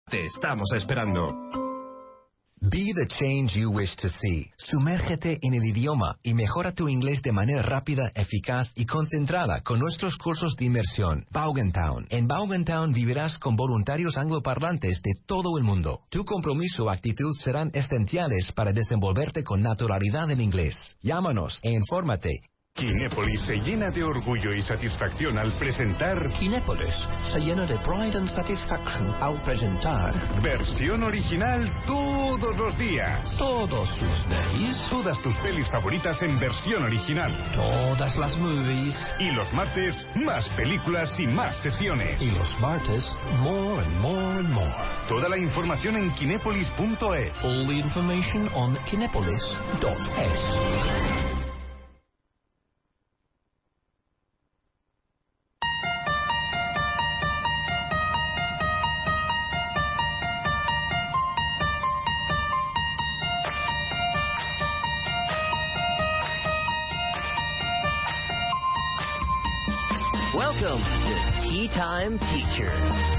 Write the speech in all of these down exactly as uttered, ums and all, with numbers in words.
Te estamos esperando. Be the change you wish to see. Sumérgete en el idioma y mejora tu inglés de manera rápida, eficaz y concentrada con nuestros cursos de inmersión. Baugentown. En Baugentown vivirás con voluntarios angloparlantes de todo el mundo. Tu compromiso y actitud serán esenciales para desenvolverte con naturalidad en inglés. Llámanos e infórmate. Kinépolis se llena de orgullo y satisfacción al presentar... Kinépolis se llena de pride and satisfaction al presentar... Versión original todos los días. Todos los days. Todas tus pelis favoritas en versión original. Todas las movies. Y los martes, más películas y más sesiones. Y los martes, more and more and more. Toda la información en kinépolis punto es. All the information on kinépolis dot es. Welcome to Tea Time Teacher.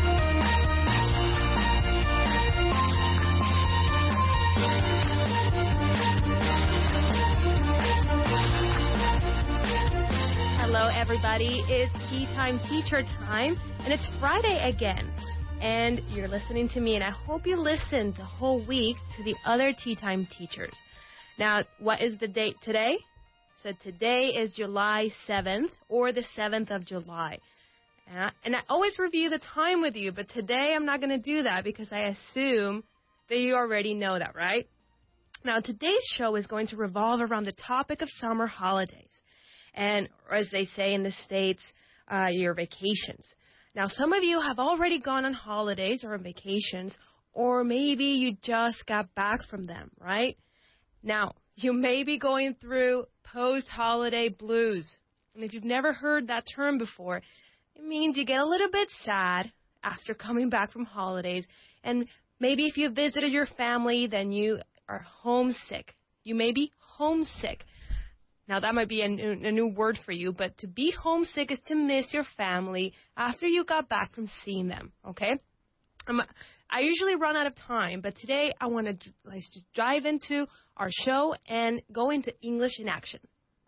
Hello, everybody. It's Tea Time Teacher time, and it's Friday again. And you're listening to me, and I hope you listened the whole week to the other Tea Time Teachers. Now, what is the date today? So today is July seventh, or the seventh of July. And I, and I always review the time with you, but today I'm not going to do that because I assume that you already know that, right? Now, today's show is going to revolve around the topic of summer holidays. And, or as they say in the States, uh, your vacations. Now, some of you have already gone on holidays or on vacations, or maybe you just got back from them, right? Now, you may be going through post-holiday blues. And if you've never heard that term before, it means you get a little bit sad after coming back from holidays. And maybe if you visited your family, then you are homesick. You may be homesick. Now, that might be a new, a new word for you, but to be homesick is to miss your family after you got back from seeing them, okay? Um, I usually run out of time, but today I want to let's just dive into our show and go into English in action.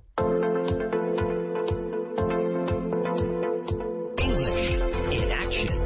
English in action.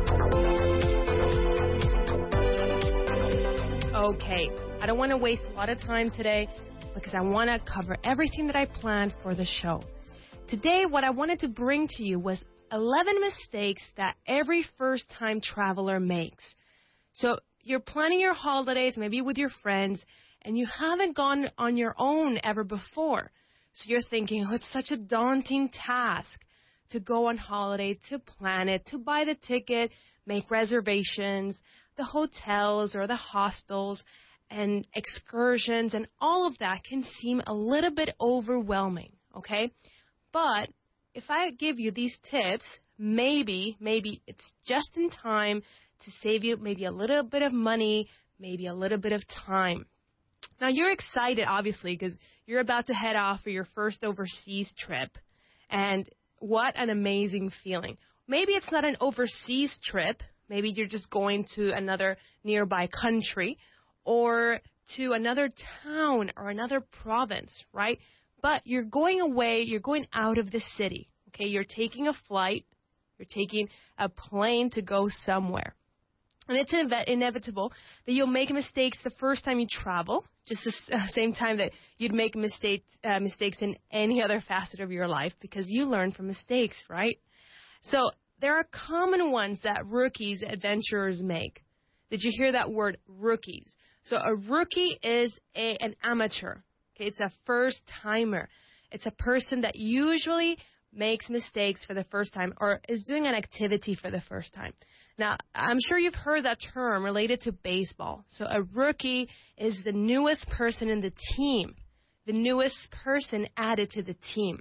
Okay, I don't want to waste a lot of time today because I want to cover everything that I planned for the show. Today, what I wanted to bring to you was eleven mistakes that every first-time traveler makes. So you're planning your holidays, maybe with your friends, and you haven't gone on your own ever before. So you're thinking, oh, it's such a daunting task to go on holiday, to plan it, to buy the ticket, make reservations, the hotels or the hostels, and excursions, and all of that can seem a little bit overwhelming, okay? But if I give you these tips, maybe, maybe it's just in time to save you maybe a little bit of money, maybe a little bit of time. Now, you're excited, obviously, because you're about to head off for your first overseas trip. And what an amazing feeling. Maybe it's not an overseas trip. Maybe you're just going to another nearby country or to another town or another province, right? But you're going away, you're going out of the city, okay? You're taking a flight, you're taking a plane to go somewhere. And it's inve- inevitable that you'll make mistakes the first time you travel, just the uh, same time that you'd make mistakes, uh, mistakes in any other facet of your life because you learn from mistakes, right? So there are common ones that rookies, adventurers make. Did you hear that word, rookies? So a rookie is a, an amateur. Okay, it's a first-timer. It's a person that usually makes mistakes for the first time or is doing an activity for the first time. Now, I'm sure you've heard that term related to baseball. So a rookie is the newest person in the team, the newest person added to the team.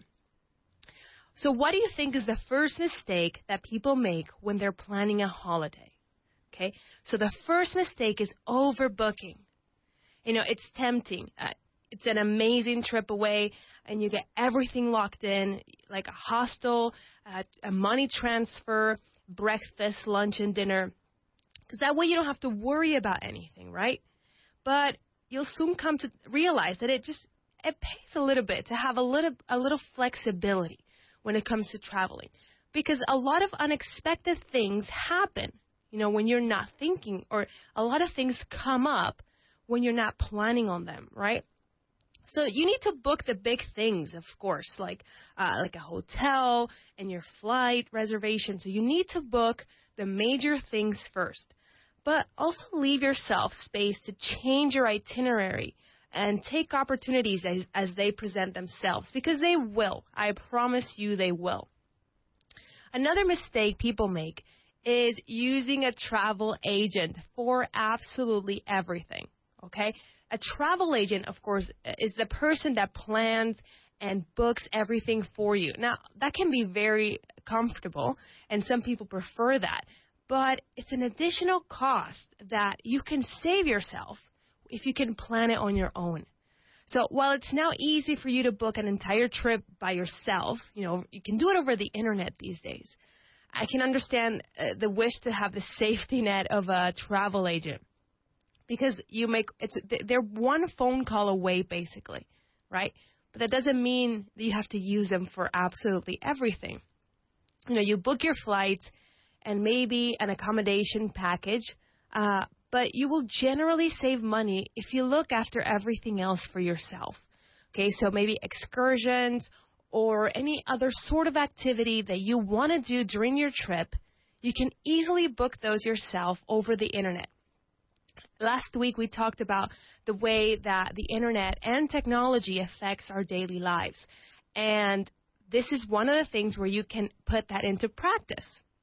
So what do you think is the first mistake that people make when they're planning a holiday? Okay, so the first mistake is overbooking. You know, it's tempting. Uh, it's an amazing trip away, and you get everything locked in, like a hostel, uh, a money transfer, breakfast, lunch, and dinner. Because that way you don't have to worry about anything, right? But you'll soon come to realize that it just, it pays a little bit to have a little, a little flexibility when it comes to traveling. Because a lot of unexpected things happen, you know, when you're not thinking, or a lot of things come up when you're not planning on them, right? So you need to book the big things, of course, like uh, like a hotel and your flight reservation. So you need to book the major things first. But also leave yourself space to change your itinerary and take opportunities as, as they present themselves, because they will. I promise you they will. Another mistake people make is using a travel agent for absolutely everything, okay? A travel agent, of course, is the person that plans and books everything for you. Now, that can be very comfortable, and some people prefer that. But it's an additional cost that you can save yourself if you can plan it on your own. So while it's now easy for you to book an entire trip by yourself, you know, you can do it over the internet these days. I can understand uh, the wish to have the safety net of a travel agent, because you make it's they're one phone call away basically, right? But that doesn't mean that you have to use them for absolutely everything. You know, you book your flights and maybe an accommodation package, uh, but you will generally save money if you look after everything else for yourself. Okay, so maybe excursions or any other sort of activity that you want to do during your trip, you can easily book those yourself over the internet. Last week we talked about the way that the internet and technology affects our daily lives. And this is one of the things where you can put that into practice.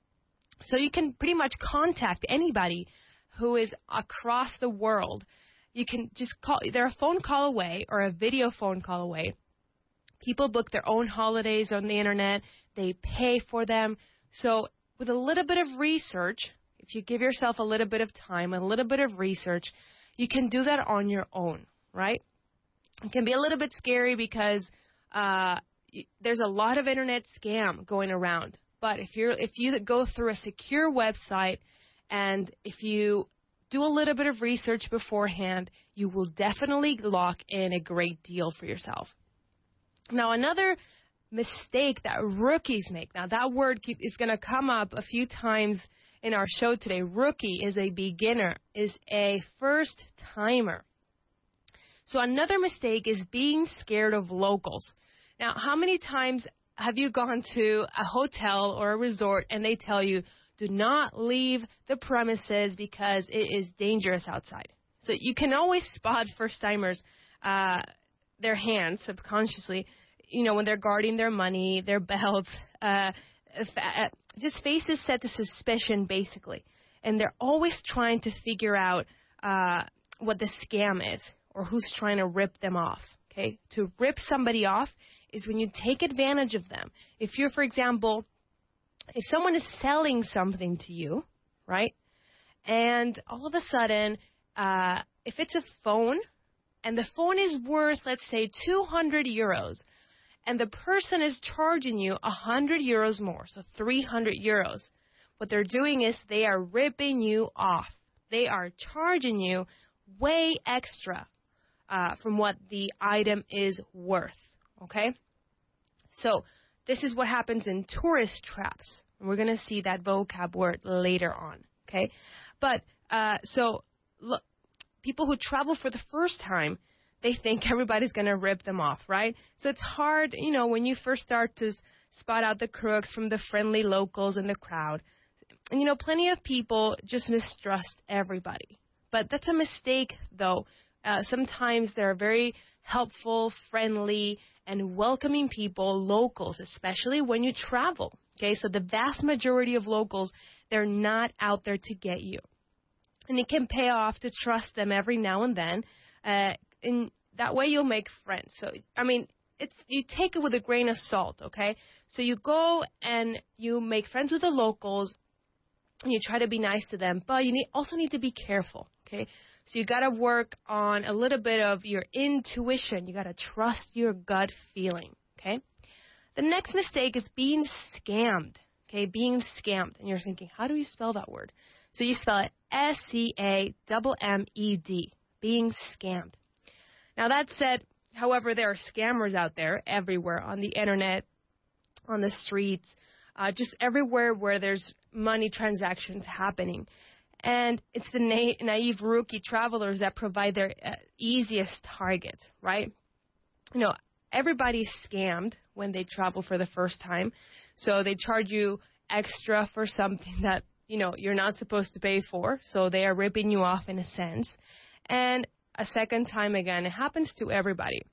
So you can pretty much contact anybody who is across the world. You can just call, they're a phone call away or a video phone call away. People book their own holidays on the internet. They pay for them. So with a little bit of research, if you give yourself a little bit of time, a little bit of research, you can do that on your own, right? It can be a little bit scary because uh, there's a lot of internet scam going around. But if you're if you go through a secure website and if you do a little bit of research beforehand, you will definitely lock in a great deal for yourself. Now, another mistake that rookies make, now that word keep, is going to come up a few times in our show today. Rookie is a beginner, is a first timer. So another mistake is being scared of locals. Now, how many times have you gone to a hotel or a resort and they tell you, do not leave the premises because it is dangerous outside? So you can always spot first-timers, uh, their hands subconsciously, you know, when they're guarding their money, their belts, uh, just faces set to suspicion, basically. And they're always trying to figure out uh, what the scam is or who's trying to rip them off, okay? To rip somebody off is when you take advantage of them. If you're, for example, if someone is selling something to you, right, and all of a sudden, uh, if it's a phone, and the phone is worth, let's say, two hundred euros, and the person is charging you one hundred euros more, so three hundred euros, what they're doing is they are ripping you off. They are charging you way extra uh, from what the item is worth. Okay, so this is what happens in tourist traps. And we're going to see that vocab word later on. Okay, but uh, so look, people who travel for the first time, they think everybody's going to rip them off, right? So it's hard, you know, when you first start to spot out the crooks from the friendly locals in the crowd. And, you know, plenty of people just mistrust everybody. But that's a mistake, though. Uh, sometimes they're very helpful, friendly, and welcoming people, locals, especially when you travel. Okay, so the vast majority of locals, they're not out there to get you. And it can pay off to trust them every now and then. Uh, and that way you'll make friends. So, I mean, it's you take it with a grain of salt, okay? So you go and you make friends with the locals, and you try to be nice to them, but you need, also need to be careful, okay? So you got to work on a little bit of your intuition. You got to trust your gut feeling, okay? The next mistake is being scammed, okay? Being scammed. And you're thinking, how do you spell that word? So you spell it S C A M M E D, being scammed. Now, that said, however, there are scammers out there everywhere on the internet, on the streets, uh, just everywhere where there's money transactions happening. And it's the na- naive rookie travelers that provide their uh, easiest target, right? You know, everybody's scammed when they travel for the first time. So they charge you extra for something that, you know, you're not supposed to pay for. So they are ripping you off in a sense. And a second time again, it happens to everybody.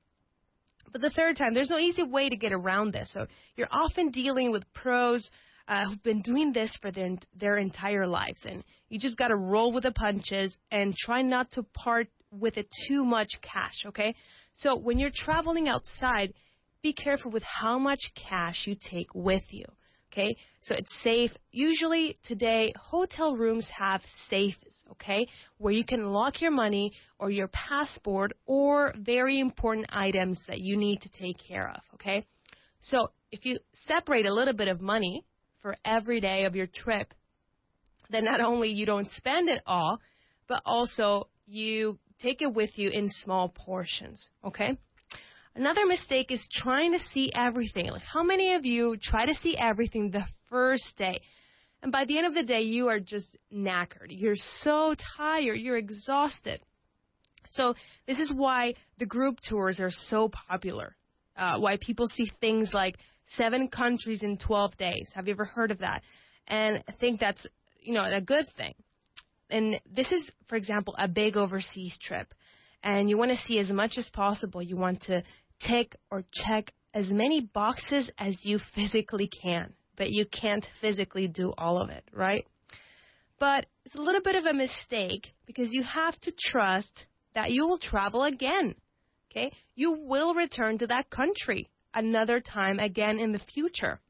But the third time, there's no easy way to get around this. So you're often dealing with pros uh, who've been doing this for their, their entire lives. And you just got to roll with the punches and try not to part with it too much cash, okay? So when you're traveling outside, be careful with how much cash you take with you, okay? So it's safe. Usually today, hotel rooms have safes, okay, where you can lock your money or your passport or very important items that you need to take care of, okay? So if you separate a little bit of money for every day of your trip, then not only you don't spend it all, but also you take it with you in small portions, okay? Another mistake is trying to see everything. Like, how many of you try to see everything the first day? And by the end of the day, you are just knackered. You're so tired. You're exhausted. So this is why the group tours are so popular, uh, why people see things like seven countries in twelve days. Have you ever heard of that? And I think that's, you know, a good thing. And this is, for example, a big overseas trip. And you want to see as much as possible. You want to tick or check as many boxes as you physically can. But you can't physically do all of it, right? But it's a little bit of a mistake because you have to trust that you will travel again, okay? You will return to that country another time again in the future.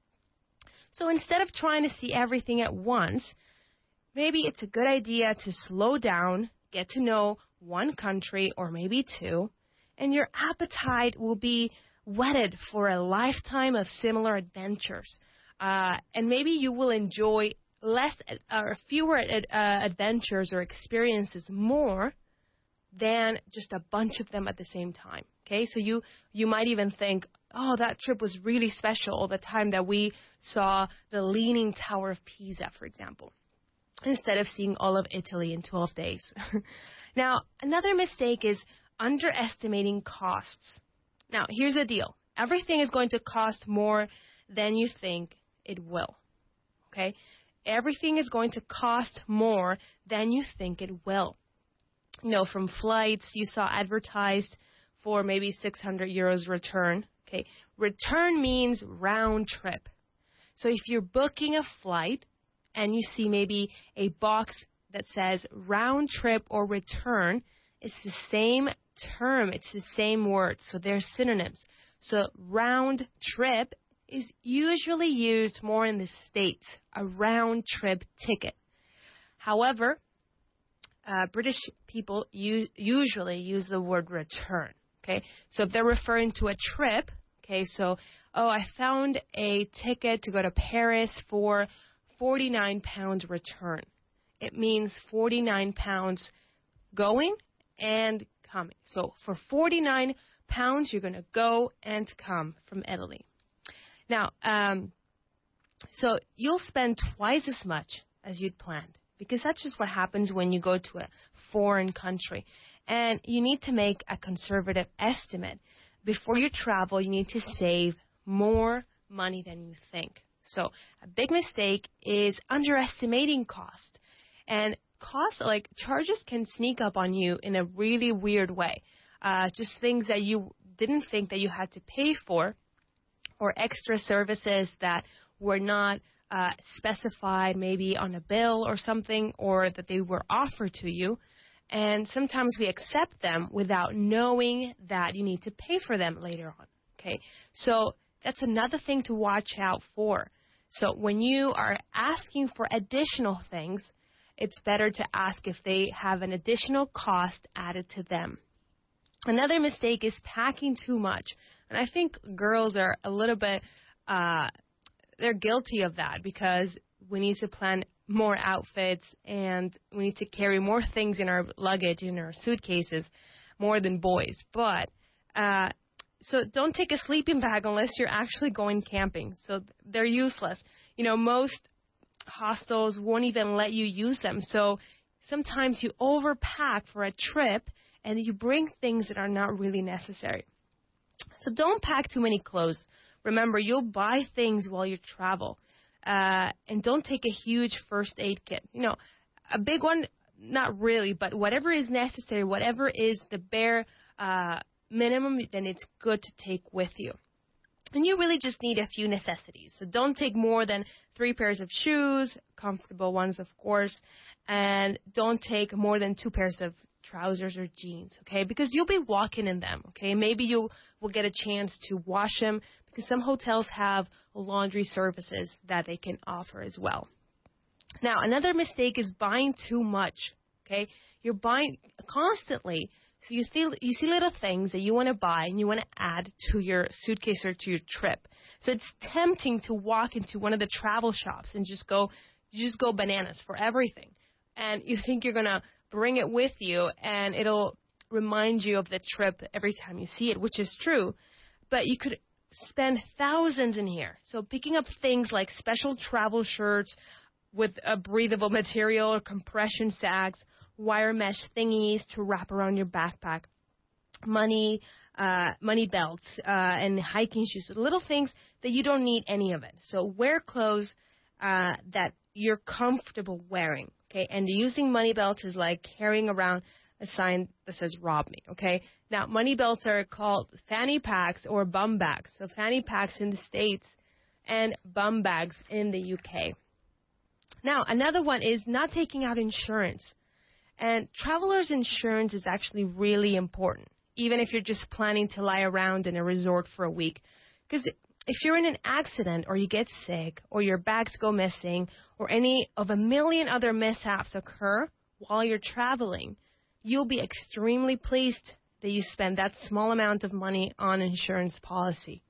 So instead of trying to see everything at once, maybe it's a good idea to slow down, get to know one country or maybe two, and your appetite will be whetted for a lifetime of similar adventures. Uh, and maybe you will enjoy less or fewer uh, adventures or experiences more than just a bunch of them at the same time. Okay, so you you might even think, oh, that trip was really special, the time that we saw the Leaning Tower of Pisa, for example, instead of seeing all of Italy in twelve days. Now, another mistake is underestimating costs. Now, here's the deal. Everything is going to cost more than you think it will, okay? Everything is going to cost more than you think it will. You know, from flights, you saw advertised for maybe six hundred euros return, okay? Return means round trip. So if you're booking a flight and you see maybe a box that says round trip or return, it's the same term, it's the same word, so they're synonyms. So round trip is usually used more in the States, a round trip ticket. However, uh, British people u- usually use the word return, okay? So if they're referring to a trip, okay, so, oh, I found a ticket to go to Paris for forty-nine pounds return. It means forty-nine pounds going and coming. So for forty-nine pounds, you're going to go and come from Italy. Now, um, so you'll spend twice as much as you'd planned because that's just what happens when you go to a foreign country. And you need to make a conservative estimate. Before you travel, you need to save more money than you think. So a big mistake is underestimating cost. And cost, like charges, can sneak up on you in a really weird way. Uh, just things that you didn't think that you had to pay for, or extra services that were not uh, specified maybe on a bill or something, or that they were offered to you. And sometimes we accept them without knowing that you need to pay for them later on. Okay, so that's another thing to watch out for. So when you are asking for additional things, it's better to ask if they have an additional cost added to them. Another mistake is packing too much. And I think girls are a little bit, uh, they're guilty of that because we need to plan more outfits, and we need to carry more things in our luggage, in our suitcases, more than boys. But uh, so don't take a sleeping bag unless you're actually going camping. So they're useless. You know, most hostels won't even let you use them. So sometimes you overpack for a trip and you bring things that are not really necessary. So don't pack too many clothes. Remember, you'll buy things while you travel. Uh, and don't take a huge first aid kit. You know, a big one, not really, but whatever is necessary, whatever is the bare uh, minimum, then it's good to take with you. And you really just need a few necessities. So don't take more than three pairs of shoes, comfortable ones, of course, and don't take more than two pairs of trousers or jeans, okay? Because you'll be walking in them, okay? Maybe you will get a chance to wash them because some hotels have laundry services that they can offer as well. Now, another mistake is buying too much, okay? You're buying constantly. So you see, you see little things that you want to buy and you want to add to your suitcase or to your trip. So it's tempting to walk into one of the travel shops and just go, you just go bananas for everything. And you think you're going to bring it with you and it'll remind you of the trip every time you see it, which is true. But you could spend thousands in here. So picking up things like special travel shirts with a breathable material or compression sacks, wire mesh thingies to wrap around your backpack, money, uh, money belts, uh, and hiking shoes, little things that you don't need any of it. So wear clothes uh, that you're comfortable wearing, okay? And using money belts is like carrying around a sign that says "rob me," okay? Now, money belts are called fanny packs or bum bags. So fanny packs in the States and bum bags in the U K. Now, another one is not taking out insurance. And traveler's insurance is actually really important, even if you're just planning to lie around in a resort for a week. Because if you're in an accident or you get sick or your bags go missing or any of a million other mishaps occur while you're traveling, you'll be extremely pleased that you spend that small amount of money on insurance policy.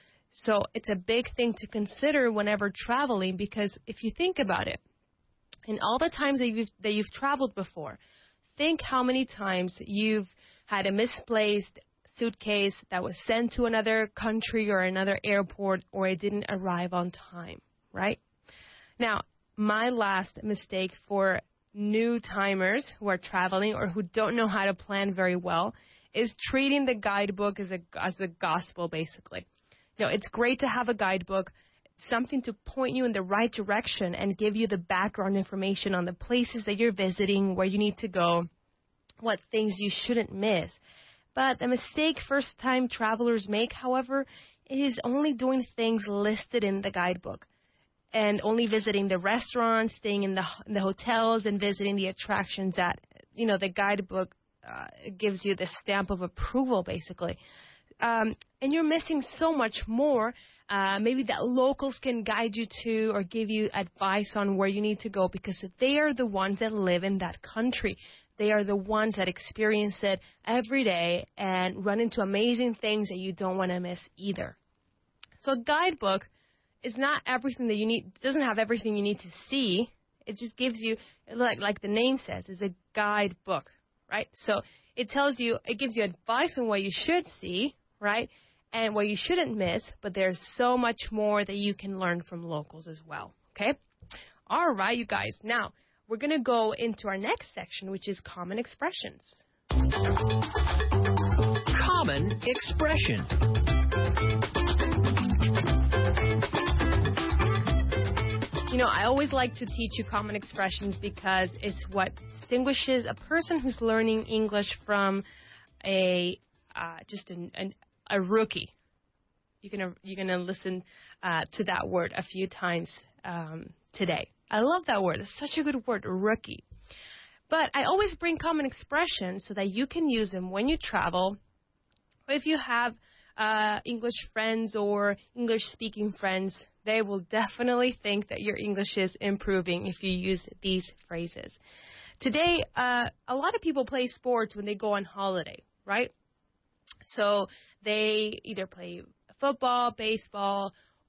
So it's a big thing to consider whenever traveling, because if you think about it, in all the times that you've, that you've traveled before, think how many times you've had a misplaced suitcase that was sent to another country or another airport, or it didn't arrive on time, right? Now, my last mistake for new timers who are traveling or who don't know how to plan very well is treating the guidebook as a, as a gospel, basically. You know, it's great to have a guidebook, something to point you in the right direction and give you the background information on the places that you're visiting, where you need to go, what things you shouldn't miss. But the mistake first-time travelers make, however, is only doing things listed in the guidebook and only visiting the restaurants, staying in the, in the hotels, and visiting the attractions that, you know, the guidebook uh, gives you the stamp of approval, basically. Um, and you're missing so much more. Uh, maybe that locals can guide you to or give you advice on where you need to go, because they are the ones that live in that country. They are the ones that experience it every day and run into amazing things that you don't want to miss either. So a guidebook is not everything that you need, doesn't have everything you need to see. It just gives you, like, like the name says, it's a guidebook, right? So it tells you, it gives you advice on what you should see, right? And what you shouldn't miss, but there's so much more that you can learn from locals as well, okay? All right, you guys. Now, we're going to go into our next section, which is common expressions. Common expression. You know, I always like to teach you common expressions because it's what distinguishes a person who's learning English from a uh, just an, an, a rookie. You're gonna you're gonna listen uh, to that word a few times um, today. I love that word. It's such a good word, rookie. But I always bring common expressions so that you can use them when you travel, or if you have uh, English friends or English-speaking friends. They will definitely think that your English is improving if you use these phrases. Today, uh, a lot of people play sports when they go on holiday, right? So they either play football, baseball,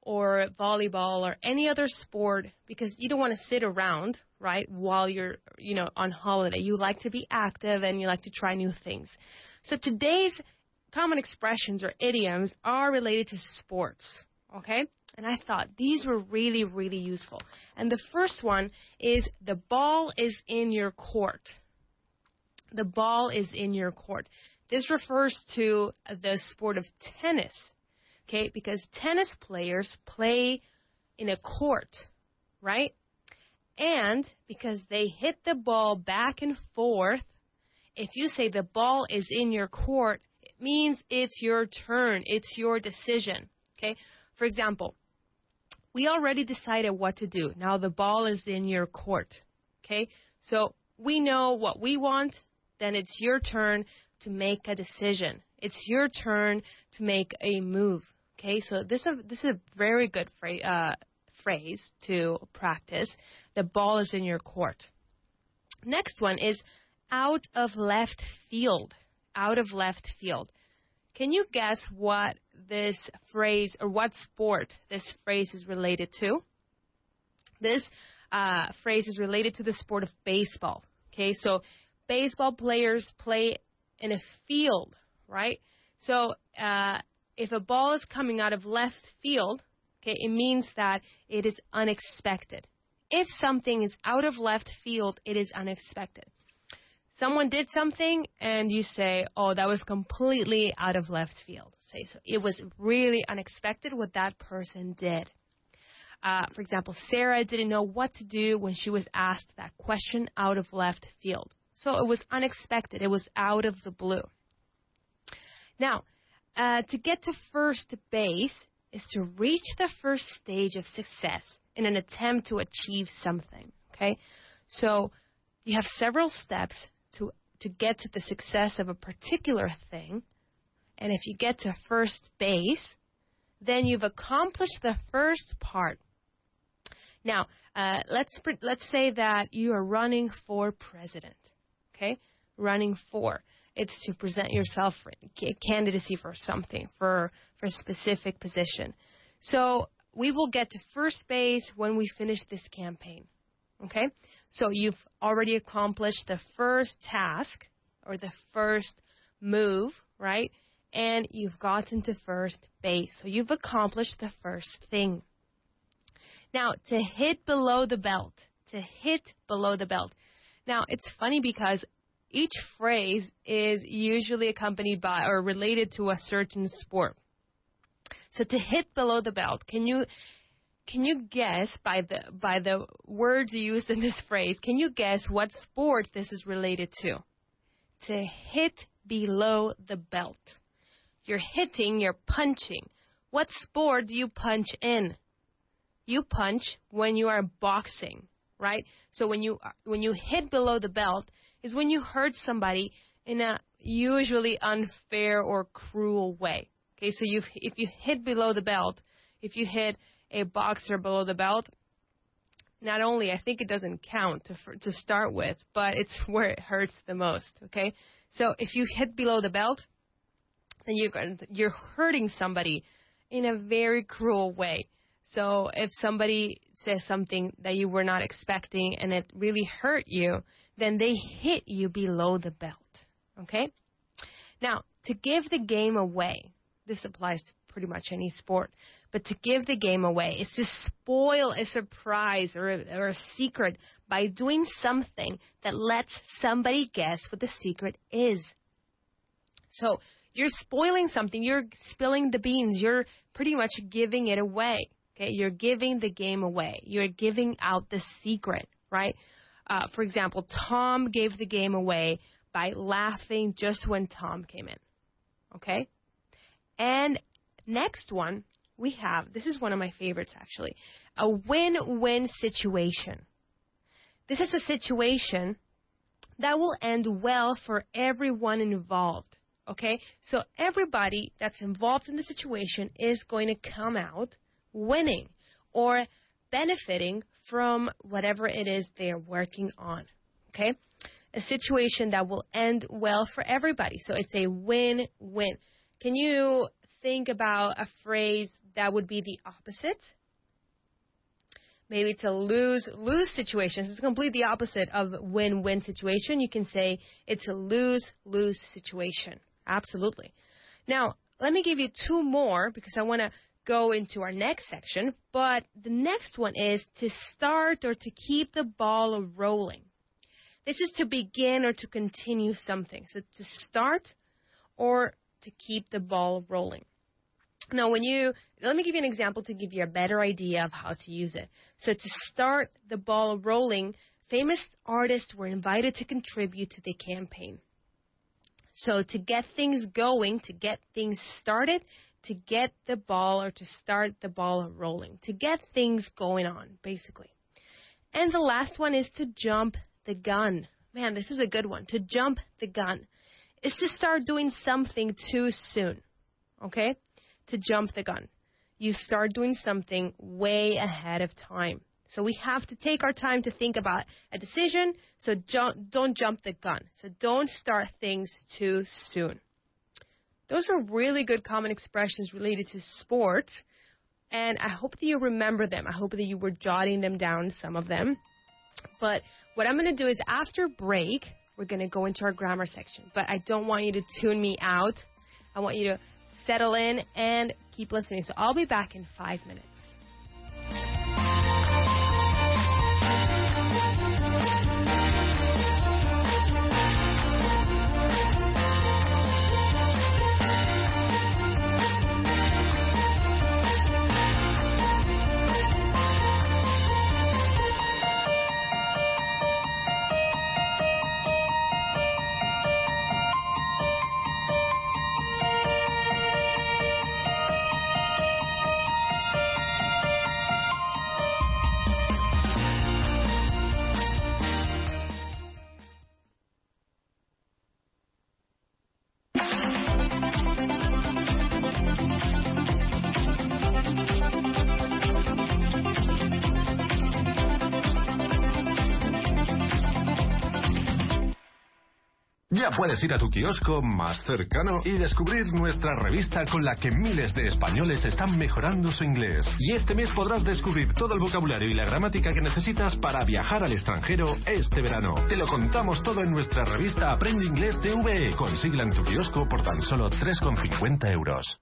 or volleyball or any other sport because you don't want to sit around, right, while you're, you know, on holiday. You like to be active and you like to try new things. So today's common expressions or idioms are related to sports, okay? And I thought these were really, really useful. And the first one is the ball is in your court. The ball is in your court. This refers to the sport of tennis, okay? Because tennis players play in a court, right? And because they hit the ball back and forth, if you say the ball is in your court, it means it's your turn. It's your decision, okay? For example, we already decided what to do. Now the ball is in your court, okay? So we know what we want. Then it's your turn to make a decision. It's your turn to make a move, okay? So this is a, this is a very good phrase, uh, phrase to practice. The ball is in your court. Next one is out of left field. Out of left field. Can you guess what this phrase or what sport this phrase is related to? This uh, phrase is related to the sport of baseball. Okay, so baseball players play in a field, right? So uh, if a ball is coming out of left field, okay, it means that it is unexpected. If something is out of left field, it is unexpected. Someone did something and you say, oh, that was completely out of left field. Say so. It was really unexpected what that person did. Uh, for example, Sarah didn't know what to do when she was asked that question out of left field. So it was unexpected. It was out of the blue. Now, uh, to get to first base is to reach the first stage of success in an attempt to achieve something. Okay, so you have several steps to to get to the success of a particular thing, and if you get to first base, then you've accomplished the first part. Now, uh, let's let's say that you are running for president. Okay, running for it's to present yourself for candidacy for something for for a specific position. So we will get to first base when we finish this campaign. Okay, so you've already accomplished the first task or the first move, right? And you've gotten to first base. So you've accomplished the first thing. Now, to hit below the belt, to hit below the belt. Now, it's funny because each phrase is usually accompanied by or related to a certain sport. So to hit below the belt, can you Can you guess by the by the words used in this phrase, can you guess what sport this is related to? To hit below the belt. You're hitting, you're punching. What sport do you punch in? You punch when you are boxing, right? So when you when you hit below the belt is when you hurt somebody in a usually unfair or cruel way. Okay, so you if you hit below the belt, if you hit a boxer below the belt, not only I think it doesn't count to to start with, but it's where it hurts the most. Okay, so if you hit below the belt, then you're you're hurting somebody in a very cruel way. So if somebody says something that you were not expecting and it really hurt you, then they hit you below the belt. Okay, now to give the game away, this applies to pretty much any sport. But to give the game away is to spoil a surprise or a, or a secret by doing something that lets somebody guess what the secret is. So you're spoiling something. You're spilling the beans. You're pretty much giving it away. Okay, you're giving the game away. You're giving out the secret, right? Uh, for example, Tom gave the game away by laughing just when Tom came in. Okay, and next one. We have, this is one of my favorites actually, a win-win situation. This is a situation that will end well for everyone involved, okay? So everybody that's involved in the situation is going to come out winning or benefiting from whatever it is they're working on, okay? A situation that will end well for everybody. So it's a win-win. Can you think about a phrase that would be the opposite. Maybe it's a lose-lose situation. So it's completely the opposite of win-win situation. You can say it's a lose-lose situation. Absolutely. Now, let me give you two more because I want to go into our next section. But the next one is to start or to keep the ball rolling. This is to begin or to continue something. So to start or to keep the ball rolling. Now, when you, let me give you an example to give you a better idea of how to use it. So to start the ball rolling, famous artists were invited to contribute to the campaign. So to get things going, to get things started, to get the ball or to start the ball rolling, to get things going on, basically. And the last one is to jump the gun. Man, this is a good one. To jump the gun is to start doing something too soon, okay? To jump the gun. You start doing something way ahead of time. So we have to take our time to think about a decision, so don't, don't jump the gun. So don't start things too soon. Those are really good common expressions related to sports, and I hope that you remember them. I hope that you were jotting them down, some of them. But what I'm going to do is after break, we're going to go into our grammar section. But I don't want you to tune me out. I want you to settle in and keep listening. So I'll be back in five minutes. Ya puedes ir a tu kiosco más cercano y descubrir nuestra revista con la que miles de españoles están mejorando su inglés. Y este mes podrás descubrir todo el vocabulario y la gramática que necesitas para viajar al extranjero este verano. Te lo contamos todo en nuestra revista Aprende Inglés T V E. Consíguela en tu kiosco por tan solo tres con cincuenta euros.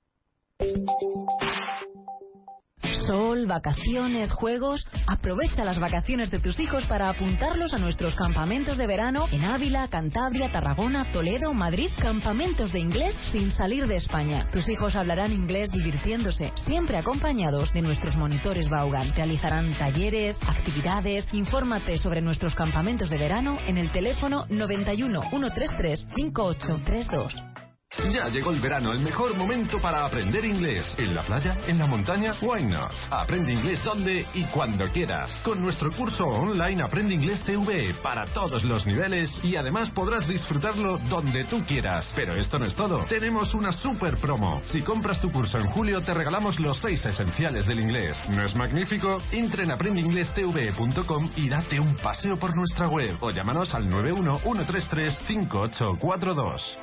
Sol, vacaciones, juegos. Aprovecha las vacaciones de tus hijos para apuntarlos a nuestros campamentos de verano en Ávila, Cantabria, Tarragona, Toledo, Madrid. Campamentos de inglés sin salir de España. Tus hijos hablarán inglés divirtiéndose, siempre acompañados de nuestros monitores Vaughan. Realizarán talleres, actividades. Infórmate sobre nuestros campamentos de verano en el teléfono noventa y uno, ciento treinta y tres, cincuenta y ocho treinta y dos. Ya llegó el verano, el mejor momento para aprender inglés. ¿En la playa? ¿En la montaña? Why not? Aprende inglés donde y cuando quieras. Con nuestro curso online Aprende Inglés T V E para todos los niveles y además podrás disfrutarlo donde tú quieras. Pero esto no es todo. Tenemos una super promo. Si compras tu curso en julio te regalamos los seis esenciales del inglés. ¿No es magnífico? Entra en aprende inglés t v e punto com y date un paseo por nuestra web o llámanos al nueve uno, ciento treinta y tres, cincuenta y ocho cuarenta y dos.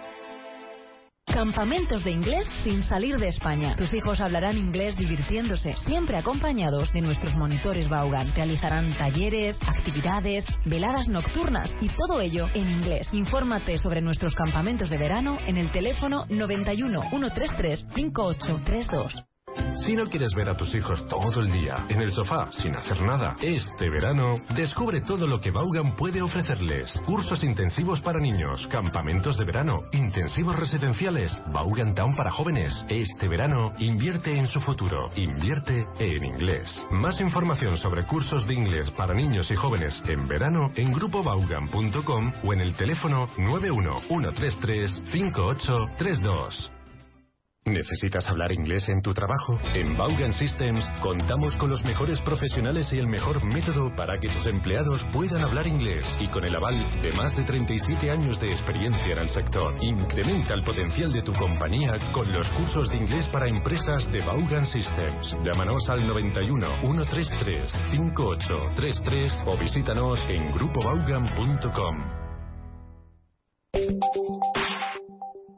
Campamentos de inglés sin salir de España. Tus hijos hablarán inglés divirtiéndose, siempre acompañados de nuestros monitores Vaughan. Realizarán talleres, actividades, veladas nocturnas y todo ello en inglés. Infórmate sobre nuestros campamentos de verano en el teléfono noventa y uno, ciento treinta y tres, cincuenta y ocho treinta y dos. Si no quieres ver a tus hijos todo el día en el sofá sin hacer nada, este verano descubre todo lo que Vaughan puede ofrecerles. Cursos intensivos para niños, campamentos de verano, intensivos residenciales, Vaughan Town para jóvenes. Este verano invierte en su futuro, invierte en inglés. Más información sobre cursos de inglés para niños y jóvenes en verano en grupo vaughan punto com o en el teléfono nueve uno, ciento treinta y tres, cincuenta y ocho treinta y dos. ¿Necesitas hablar inglés en tu trabajo? En Vaughan Systems contamos con los mejores profesionales y el mejor método para que tus empleados puedan hablar inglés y con el aval de más de treinta y siete años de experiencia en el sector. Incrementa el potencial de tu compañía con los cursos de inglés para empresas de Vaughan Systems. Llámanos al noventa y uno, ciento treinta y tres, cincuenta y ocho treinta y tres o visítanos en grupo vaughan punto com.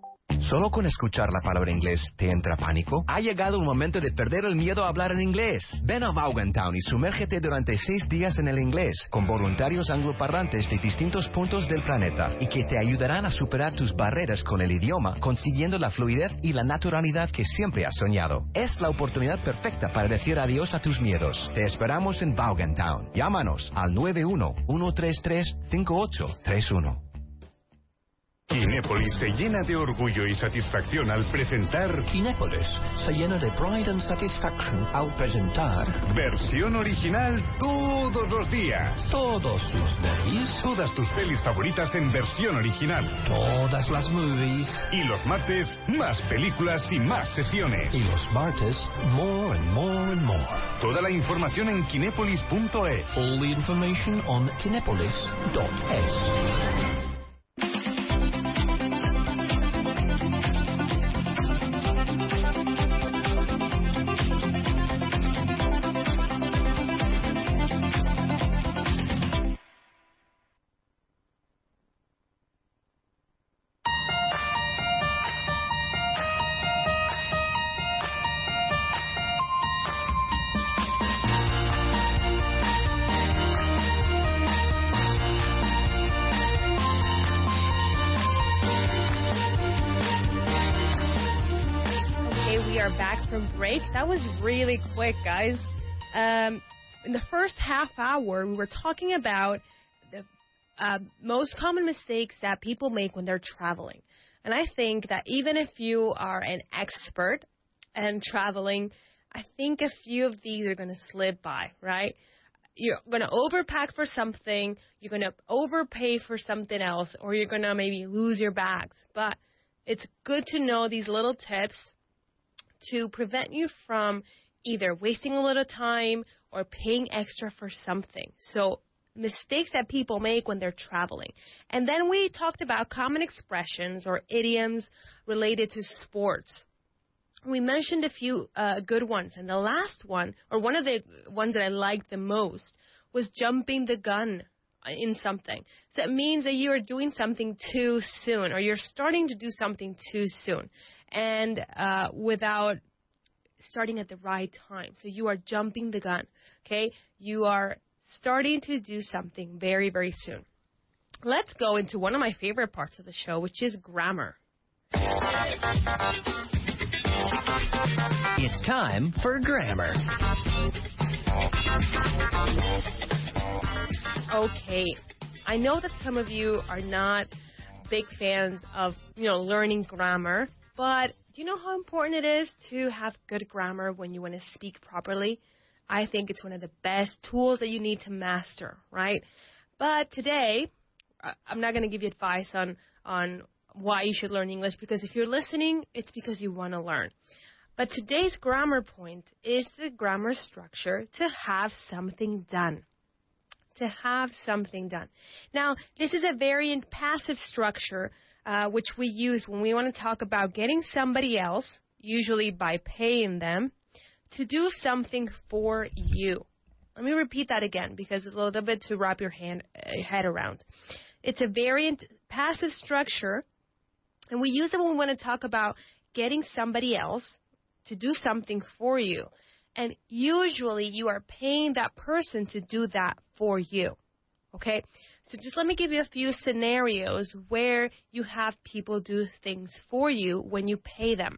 ¿Solo con escuchar la palabra inglés te entra pánico? Ha llegado el momento de perder el miedo a hablar en inglés. Ven a Vaughantown y sumérgete durante seis días en el inglés con voluntarios angloparlantes de distintos puntos del planeta y que te ayudarán a superar tus barreras con el idioma, consiguiendo la fluidez y la naturalidad que siempre has soñado. Es la oportunidad perfecta para decir adiós a tus miedos. Te esperamos en Vaughantown. Llámanos al nueve uno, uno tres tres, cinco ocho tres uno. Kinépolis se llena de orgullo y satisfacción al presentar Kinépolis se llena de pride and satisfaction al presentar versión original todos los días. todos los days, Todas tus pelis favoritas en versión original. todas las movies, Y los martes, más películas y más sesiones. y los martes, more and more and more. Toda la información en kinépolis punto es. All the information on kinepolis dot es. Break. That was really quick, guys. Um, in the first half hour, we were talking about the uh, most common mistakes that people make when they're traveling. And I think that even if you are an expert in traveling, I think a few of these are going to slip by, right? You're going to overpack for something, you're going to overpay for something else, or you're going to maybe lose your bags. But it's good to know these little tips to prevent you from either wasting a little time or paying extra for something. So mistakes that people make when they're traveling. And then we talked about common expressions or idioms related to sports. We mentioned a few uh, good ones. And the last one, or one of the ones that I liked the most, was jumping the gun in something. So it means that you are doing something too soon, or you're starting to do something too soon. And uh, without starting at the right time. So you are jumping the gun, okay? You are starting to do something very, very soon. Let's go into one of my favorite parts of the show, which is grammar. It's time for grammar. Okay, I know that some of you are not big fans of, you know, learning grammar, but do you know how important it is to have good grammar when you want to speak properly? I think it's one of the best tools that you need to master, right? But today, I'm not going to give you advice on, on why you should learn English, because if you're listening, it's because you want to learn. But today's grammar point is the grammar structure to have something done. To have something done. Now, this is a very passive structure Uh, which we use when we want to talk about getting somebody else, usually by paying them, to do something for you. Let me repeat that again because it's a little bit to wrap your hand, uh, head around. It's a very passive structure, and we use it when we want to talk about getting somebody else to do something for you. And usually you are paying that person to do that for you. Okay? So just let me give you a few scenarios where you have people do things for you when you pay them.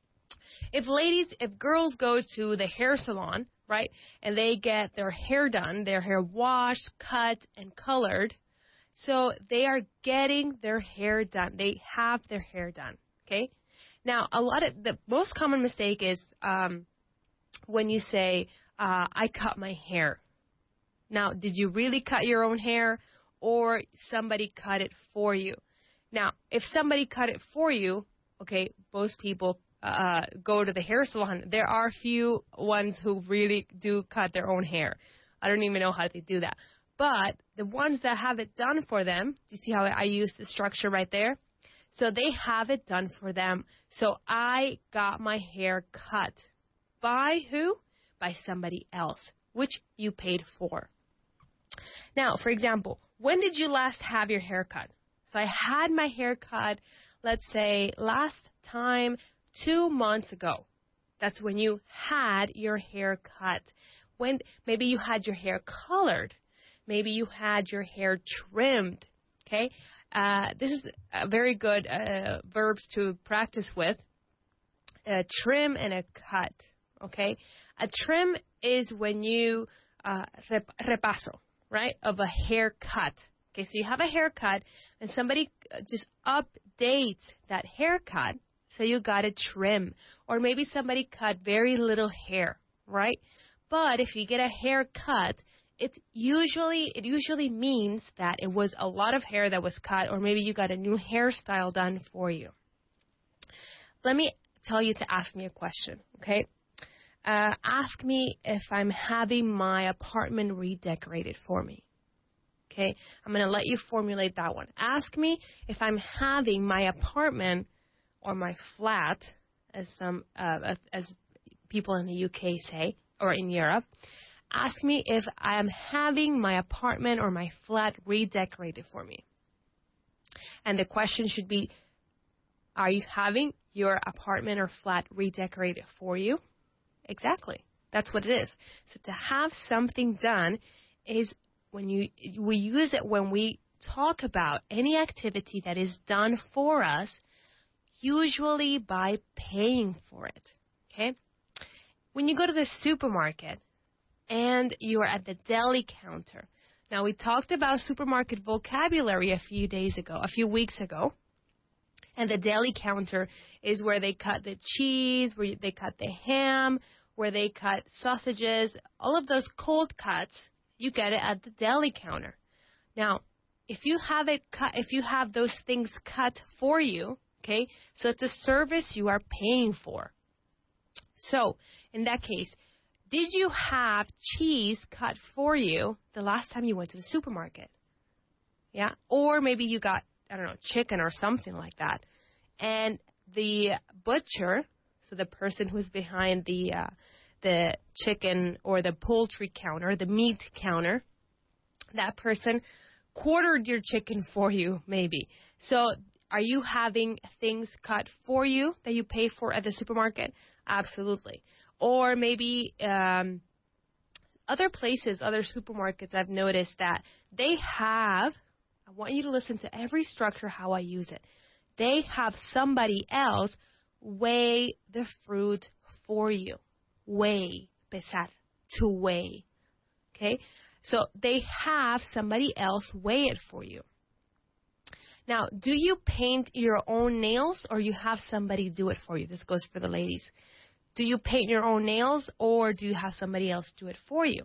If ladies, if girls go to the hair salon, right, and they get their hair done, their hair washed, cut, and colored, so they are getting their hair done. They have their hair done, okay? Now, a lot of the most common mistake is um, when you say, uh, I cut my hair. Now, did you really cut your own hair? Or somebody cut it for you. Now, if somebody cut it for you, okay, most people uh, go to the hair salon. There are a few ones who really do cut their own hair. I don't even know how they do that. But the ones that have it done for them, do you see how I use the structure right there? So they have it done for them. So I got my hair cut. By who? By somebody else, which you paid for. Now, for example, when did you last have your hair cut? So I had my hair cut let's say last time two months ago. That's when you had your hair cut. When maybe you had your hair colored. Maybe you had your hair trimmed. Okay, uh, this is a very good uh, verbs to practice with. A trim and a cut. Okay, a trim is when you uh, rep- repaso, right, of a haircut. Okay, so you have a haircut and somebody just updates that haircut, so you got a trim. Or maybe somebody cut very little hair, right? But if you get a haircut, it usually it usually means that it was a lot of hair that was cut, or maybe you got a new hairstyle done for you. Let me tell you to ask me a question, okay? Uh, ask me if I'm having my apartment redecorated for me. Okay, I'm going to let you formulate that one. Ask me if I'm having my apartment or my flat, as some uh, as people in the U K say, or in Europe. Ask me if I'm having my apartment or my flat redecorated for me. And the question should be, are you having your apartment or flat redecorated for you? Exactly. That's what it is. So to have something done is when you we use it when we talk about any activity that is done for us, usually by paying for it. Okay? When you go to the supermarket and you're at the deli counter. Now, we talked about supermarket vocabulary a few days ago, a few weeks ago. And the deli counter is where they cut the cheese, where they cut the ham, where they cut sausages, all of those cold cuts. You get it at the deli counter. Now, if you have it cut, if you have those things cut for you, okay, so it's a service you are paying for. So, in that case, did you have cheese cut for you the last time you went to the supermarket? Yeah, or maybe you got, I don't know, chicken or something like that, and the butcher, so the person who's behind the uh, the chicken or the poultry counter, the meat counter, that person quartered your chicken for you, maybe. So are you having things cut for you that you pay for at the supermarket? Absolutely. Or maybe um, other places, other supermarkets, I've noticed that they have, I want you to listen to every structure, how I use it. They have somebody else weigh the fruit for you. Weigh, pesar, to weigh. Okay? So they have somebody else weigh it for you. Now, do you paint your own nails or you have somebody do it for you? This goes for the ladies. Do you paint your own nails or do you have somebody else do it for you?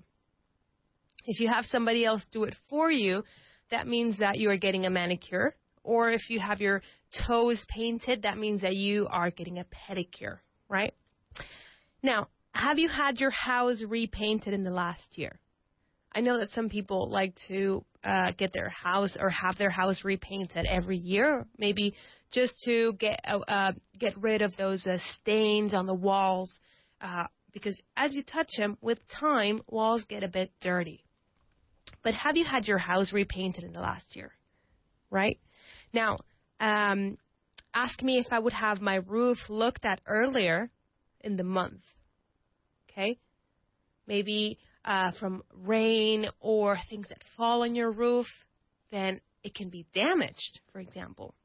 If you have somebody else do it for you, that means that you are getting a manicure. Or if you have your toes painted, that means that you are getting a pedicure, right? Now, have you had your house repainted in the last year? I know that some people like to uh, get their house or have their house repainted every year, maybe just to get uh, uh, get rid of those uh, stains on the walls, uh, because as you touch them, with time, walls get a bit dirty. But have you had your house repainted in the last year, right? Now, um, ask me if I would have my roof looked at earlier in the month, okay? Maybe uh, from rain or things that fall on your roof, then it can be damaged, for example.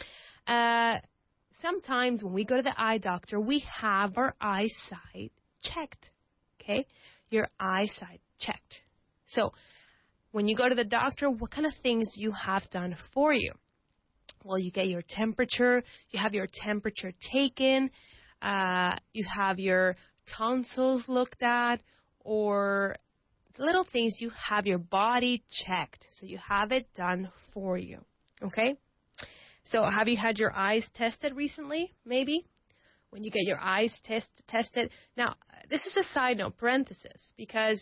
Uh, sometimes when we go to the eye doctor, we have our eyesight checked, okay? Your eyesight checked. So when you go to the doctor, what kind of things do you have done for you? Well, you get your temperature, you have your temperature taken, uh, you have your tonsils looked at, or little things, you have your body checked. So you have it done for you, okay? So have you had your eyes tested recently, maybe? When you get your eyes test, tested. Now, this is a side note, parenthesis, because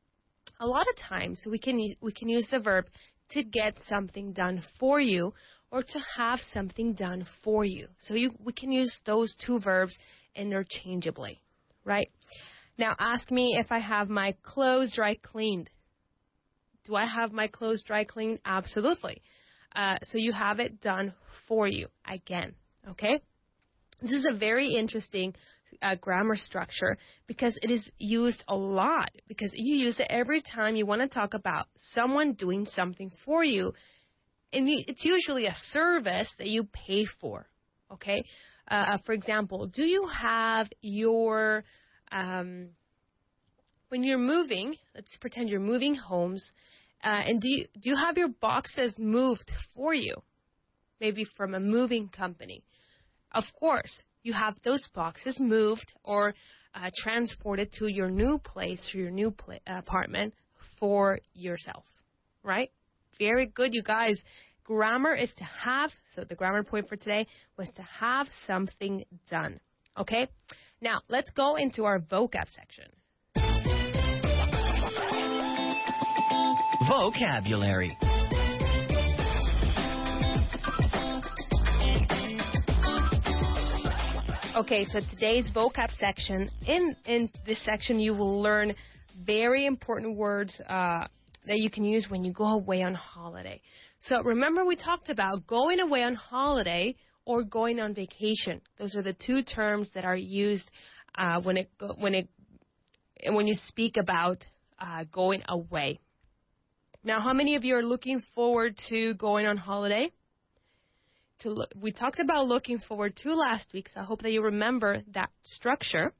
a lot of times we can we can use the verb to get something done for you or to have something done for you. So you, we can use those two verbs interchangeably, right? Now, ask me if I have my clothes dry cleaned. Do I have my clothes dry cleaned? Absolutely. Uh, so you have it done for you again, okay? This is a very interesting uh, grammar structure because it is used a lot, because you use it every time you want to talk about someone doing something for you. And you, it's usually a service that you pay for, okay? Uh, for example, do you have your, um, when you're moving, let's pretend you're moving homes, uh, and do you, do you have your boxes moved for you? Maybe from a moving company. Of course, you have those boxes moved or uh, transported to your new place, or your new pla- apartment for yourself, right? Very good, you guys. Grammar is to have, so the grammar point for today was to have something done, okay? Now, let's go into our vocab section. Vocabulary. Okay, so today's vocab section, in, in this section you will learn very important words uh, that you can use when you go away on holiday. So remember we talked about going away on holiday or going on vacation. Those are the two terms that are used uh, when it when it when you speak about uh, going away. Now, how many of you are looking forward to going on holiday? To look, we talked about looking forward to last week, so I hope that you remember that structure.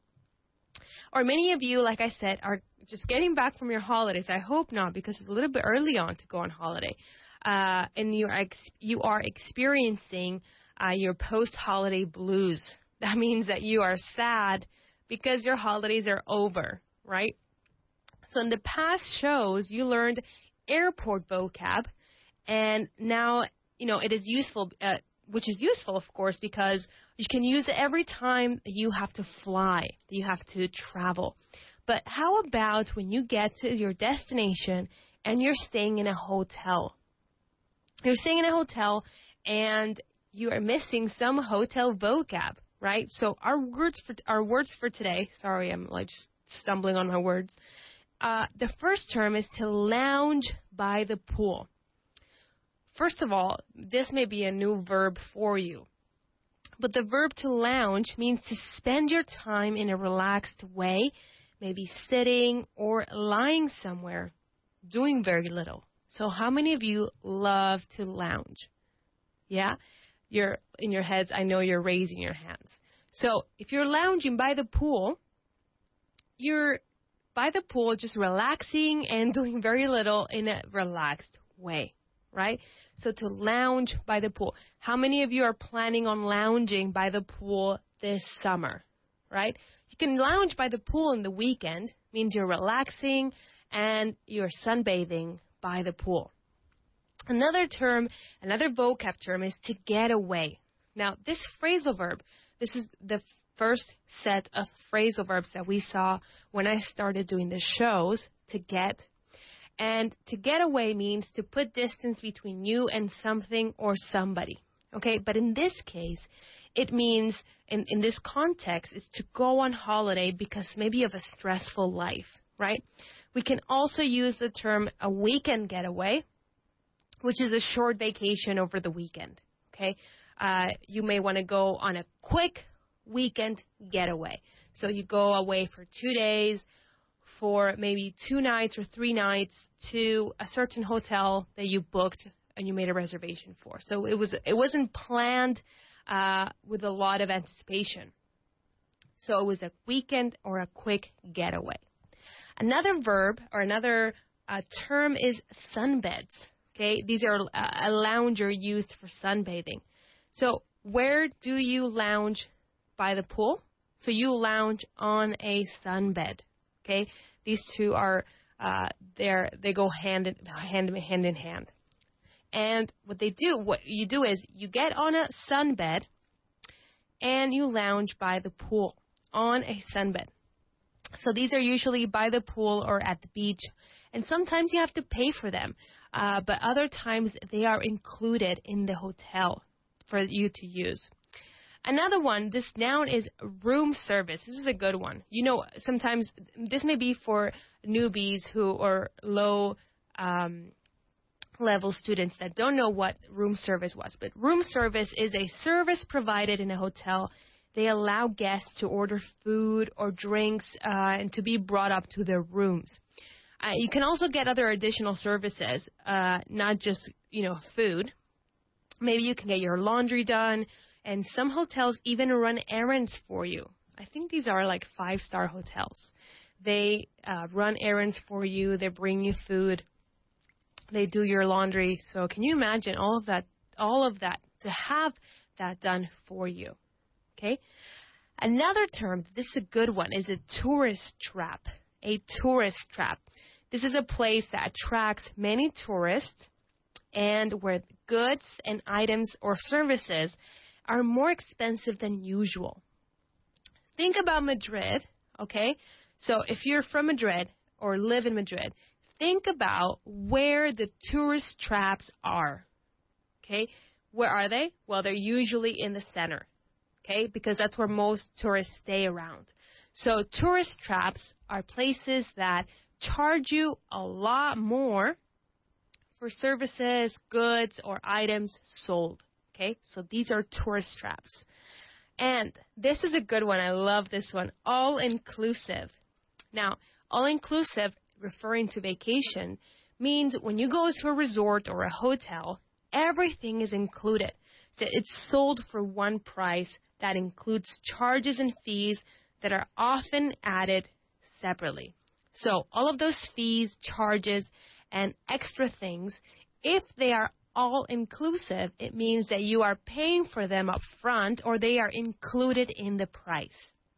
Or many of you, like I said, are just getting back from your holidays. I hope not, because it's a little bit early on to go on holiday. Uh, and you are, ex- you are experiencing uh, your post-holiday blues. That means that you are sad because your holidays are over, right? So in the past shows, you learned airport vocab, and now, you know, it is useful, uh, which is useful, of course, because you can use it every time you have to fly, you have to travel. But how about when you get to your destination and you're staying in a hotel? You're staying in a hotel and you are missing some hotel vocab, right? So our words for our words for today, sorry, I'm like just stumbling on my words. Uh, the first term is to lounge by the pool. First of all, this may be a new verb for you. But the verb to lounge means to spend your time in a relaxed way, maybe sitting or lying somewhere, doing very little. So how many of you love to lounge? Yeah? You're in your heads, I know you're raising your hands. So if you're lounging by the pool, you're by the pool just relaxing and doing very little in a relaxed way, right? So to lounge by the pool. How many of you are planning on lounging by the pool this summer, right? You can lounge by the pool in the weekend, means you're relaxing and you're sunbathing by the pool. Another term, another vocab term is to get away. Now, this phrasal verb, this is the first set of phrasal verbs that we saw when I started doing the shows, to get. And to get away means to put distance between you and something or somebody. Okay, but in this case, it means, in, in this context, is to go on holiday because maybe of a stressful life, right? We can also use the term a weekend getaway, which is a short vacation over the weekend, okay? Uh, you may want to go on a quick weekend getaway. So you go away for two days, for maybe two nights or three nights to a certain hotel that you booked and you made a reservation for. So it was it wasn't planned uh, with a lot of anticipation. So it was a weekend or a quick getaway. Another verb or another uh, term is sunbeds. Okay, these are uh, a lounger used for sunbathing. So where do you lounge by the pool? So you lounge on a sunbed. Okay, these two are uh, they they go hand in hand hand in hand. And what they do, what you do is you get on a sunbed and you lounge by the pool on a sunbed. So these are usually by the pool or at the beach, and sometimes you have to pay for them, uh, but other times they are included in the hotel for you to use. Another one, this noun is room service. This is a good one. You know, sometimes this may be for newbies who are low, um, level students that don't know what room service was, but room service is a service provided in a hotel. They allow guests to order food or drinks uh, and to be brought up to their rooms. Uh, you can also get other additional services, uh, not just, you know, food. Maybe you can get your laundry done, and some hotels even run errands for you. I think these are like five-star hotels. They uh, run errands for you. They bring you food. They do your laundry. So can you imagine all of that, all of that, to have that done for you? Okay. Another term, this is a good one, is a tourist trap. A tourist trap. This is a place that attracts many tourists and where goods and items or services are more expensive than usual. Think about Madrid, okay? So if you're from Madrid or live in Madrid, think about where the tourist traps are, okay? Where are they? Well, they're usually in the center, okay? Because that's where most tourists stay around. So tourist traps are places that charge you a lot more for services, goods, or items sold, okay? So these are tourist traps. And this is a good one. I love this one. All-inclusive. Now, all-inclusive, referring to vacation, means when you go to a resort or a hotel, everything is included. So it's sold for one price that includes charges and fees that are often added separately. So all of those fees, charges, and extra things, if they are all-inclusive, it means that you are paying for them up front or they are included in the price.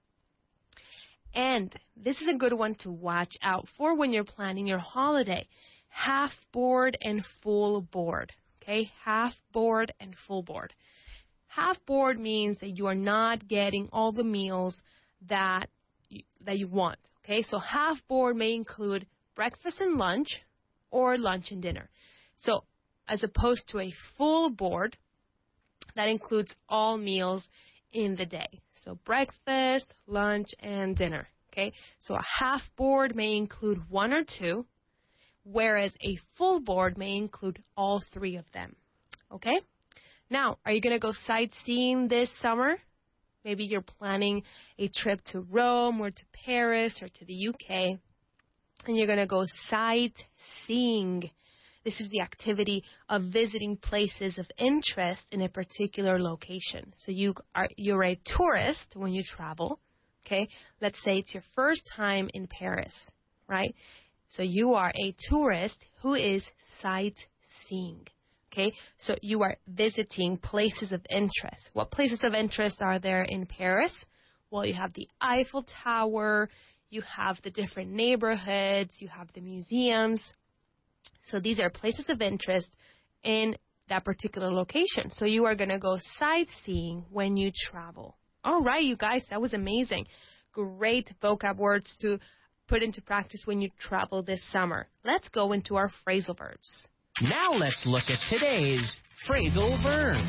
And this is a good one to watch out for when you're planning your holiday. Half board and full board. Okay, half board and full board. Half board means that you are not getting all the meals that you, that you want. Okay, so half board may include breakfast and lunch or lunch and dinner. So as opposed to a full board that includes all meals in the day. So breakfast, lunch, and dinner. Okay, so a half board may include one or two, whereas a full board may include all three of them. Okay, now, are you going to go sightseeing this summer? Maybe you're planning a trip to Rome or to Paris or to the U K, and you're going to go sightseeing. This is the activity of visiting places of interest in a particular location. So you are, you're a tourist when you travel, okay? Let's say it's your first time in Paris, right? So you are a tourist who is sightseeing, okay? So you are visiting places of interest. What places of interest are there in Paris? Well, you have the Eiffel Tower, you have the different neighborhoods, you have the museums. So these are places of interest in that particular location. So you are going to go sightseeing when you travel. All right, you guys, that was amazing. Great vocab words to put into practice when you travel this summer. Let's go into our phrasal verbs. Now let's look at today's phrasal verb.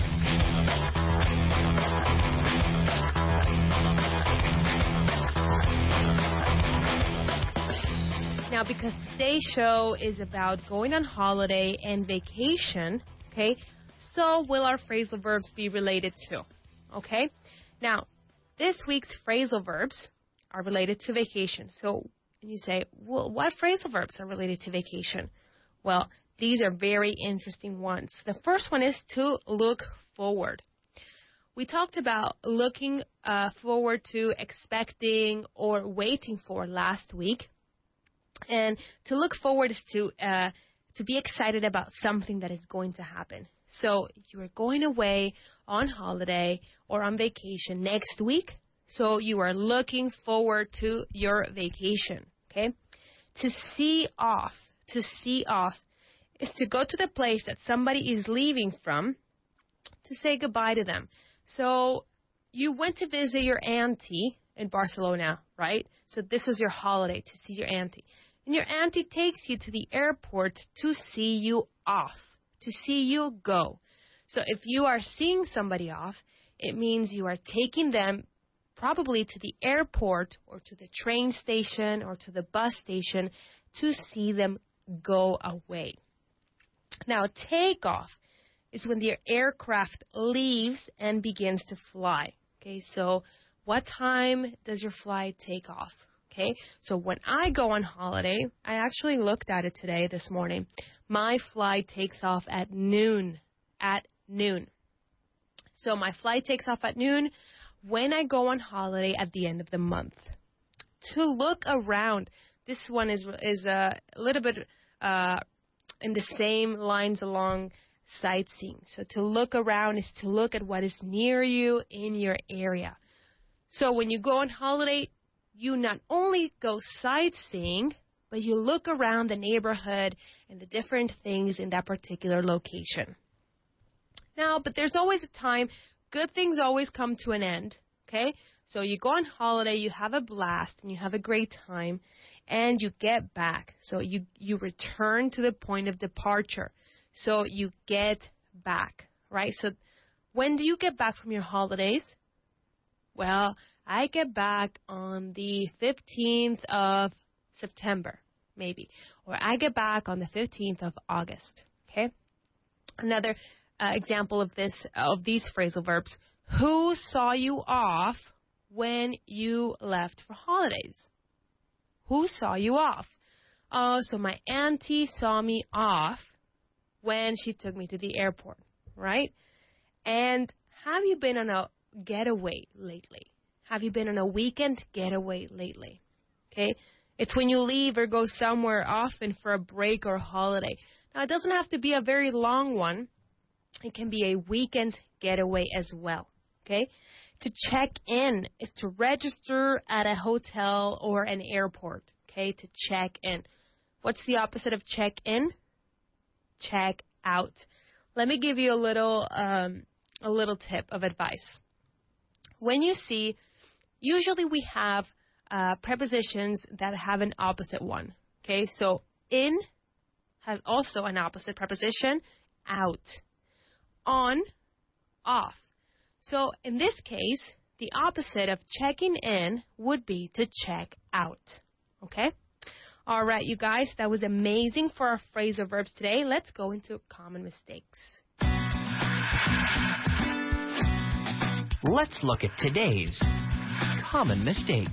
Now, because today's show is about going on holiday and vacation, okay, so will our phrasal verbs be related too, okay? Now, this week's phrasal verbs are related to vacation. So you say, well, what phrasal verbs are related to vacation? Well, these are very interesting ones. The first one is to look forward. We talked about looking uh, forward to, expecting, or waiting for last week. And to look forward is to uh, to be excited about something that is going to happen. So you are going away on holiday or on vacation next week. So you are looking forward to your vacation, okay? To see off, to see off is to go to the place that somebody is leaving from to say goodbye to them. So you went to visit your auntie in Barcelona, right? So this is your holiday, to see your auntie. And your auntie takes you to the airport to see you off, to see you go. So if you are seeing somebody off, it means you are taking them probably to the airport or to the train station or to the bus station to see them go away. Now, takeoff is when the aircraft leaves and begins to fly. Okay, so what time does your flight take off? Okay, so when I go on holiday, I actually looked at it today, this morning. My flight takes off at noon. At noon. So my flight takes off at noon when I go on holiday at the end of the month. To look around, this one is is a little bit uh, in the same lines along sightseeing. So to look around is to look at what is near you in your area. So when you go on holiday, you not only go sightseeing, but you look around the neighborhood and the different things in that particular location. Now, but there's always a time, good things always come to an end, okay? So you go on holiday, you have a blast, and you have a great time, and you get back. So you, you return to the point of departure. So you get back, right? So when do you get back from your holidays? Well, I get back on the fifteenth of September, maybe. Or I get back on the fifteenth of August, okay? Another uh, example of this, of these phrasal verbs. Who saw you off when you left for holidays? Who saw you off? Oh, so my auntie saw me off when she took me to the airport, right? And have you been on a getaway lately? Have you been on a weekend getaway lately? Okay? It's when you leave or go somewhere often for a break or holiday. Now, it doesn't have to be a very long one. It can be a weekend getaway as well. Okay? To check in is to register at a hotel or an airport. Okay? To check in. What's the opposite of check in? Check out. Let me give you a little um, a little tip of advice. When you see, usually we have uh, prepositions that have an opposite one. Okay, so in has also an opposite preposition, out. On, off. So in this case, the opposite of checking in would be to check out. Okay? All right, you guys, that was amazing for our phrasal verbs today. Let's go into common mistakes. Let's look at today's common mistake.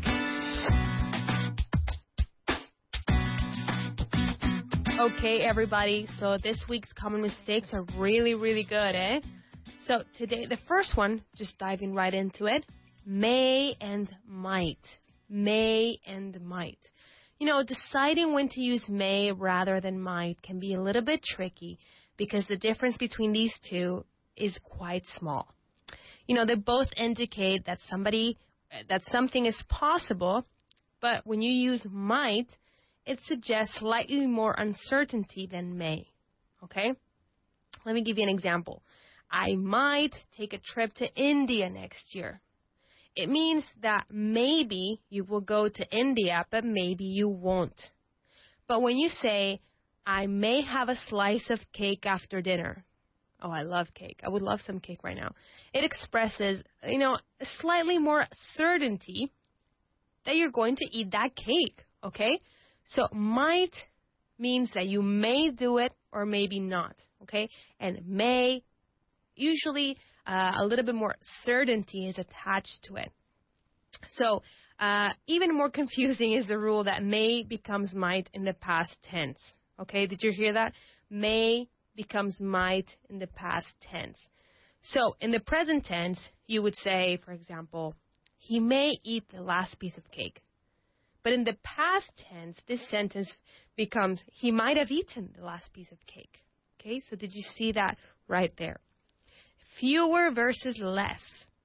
Okay, everybody, so this week's common mistakes are really, really good, eh? So today, the first one, just diving right into it, may and might. May and might. You know, deciding when to use may rather than might can be a little bit tricky because the difference between these two is quite small. You know, they both indicate that somebody, that something is possible, but when you use might, it suggests slightly more uncertainty than may. Okay? Let me give you an example. I might take a trip to India next year. It means that maybe you will go to India, but maybe you won't. But when you say, I may have a slice of cake after dinner. Oh, I love cake. I would love some cake right now. It expresses, you know, slightly more certainty that you're going to eat that cake, okay? So might means that you may do it or maybe not, okay? And may, usually uh, a little bit more certainty is attached to it. So uh, even more confusing is the rule that may becomes might in the past tense, okay? Did you hear that? May becomes might in the past tense. So in the present tense, you would say, for example, he may eat the last piece of cake. But in the past tense, this sentence becomes, he might have eaten the last piece of cake. Okay, so did you see that right there? Fewer versus less.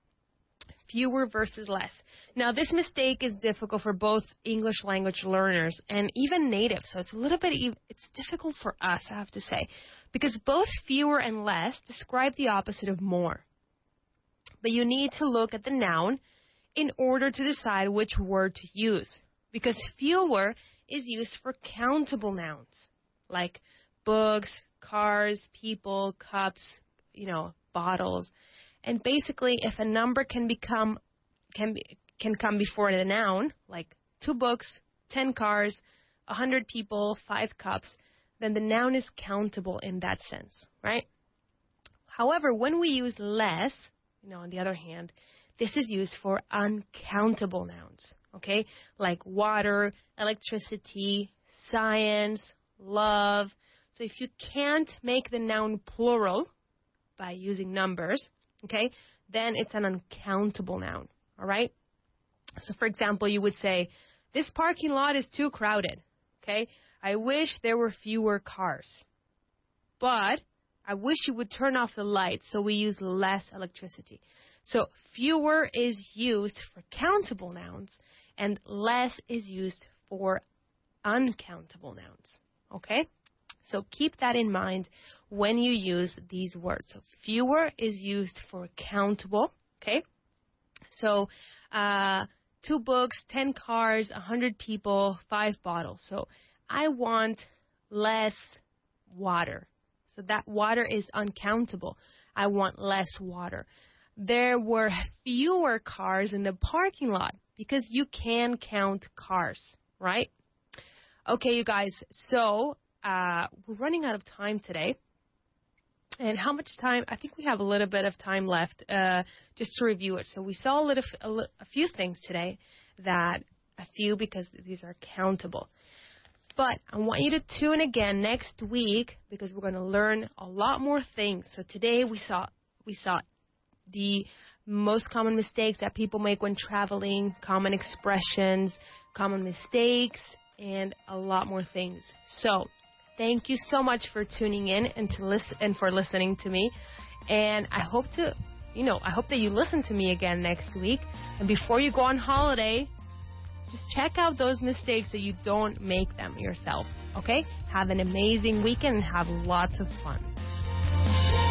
Fewer versus less. Now, this mistake is difficult for both English language learners and even natives. So it's a little bit, it's difficult for us, I have to say, because both fewer and less describe the opposite of more. But you need to look at the noun in order to decide which word to use, because fewer is used for countable nouns like books, cars, people, cups, you know, bottles. And basically, if a number can become can be, can come before the noun, like two books, ten cars, a hundred people, five cups, then the noun is countable in that sense, right? However, when we use less, you know, on the other hand, this is used for uncountable nouns, okay? Like water, electricity, science, love. So if you can't make the noun plural by using numbers, okay, then it's an uncountable noun, all right? So, for example, you would say, this parking lot is too crowded, okay? I wish there were fewer cars. But I wish you would turn off the lights so we use less electricity. So fewer is used for countable nouns and less is used for uncountable nouns, okay? So keep that in mind when you use these words. So fewer is used for countable, okay? So uh, two books, ten cars, one hundred people, five bottles. So I want less water. So that water is uncountable. I want less water. There were fewer cars in the parking lot because you can count cars, right? Okay, you guys, so uh, we're running out of time today. And how much time? I think we have a little bit of time left uh, just to review it. So we saw a, little, a, li- a few things today that, a few because these are countable. But I want you to tune again next week because we're going to learn a lot more things. So today we saw we saw the most common mistakes that people make when traveling, common expressions, common mistakes, and a lot more things. So thank you so much for tuning in and to listen and for listening to me. And I hope to, you know, I hope that you listen to me again next week. And before you go on holiday, just check out those mistakes so you don't make them yourself, okay? Have an amazing weekend and have lots of fun.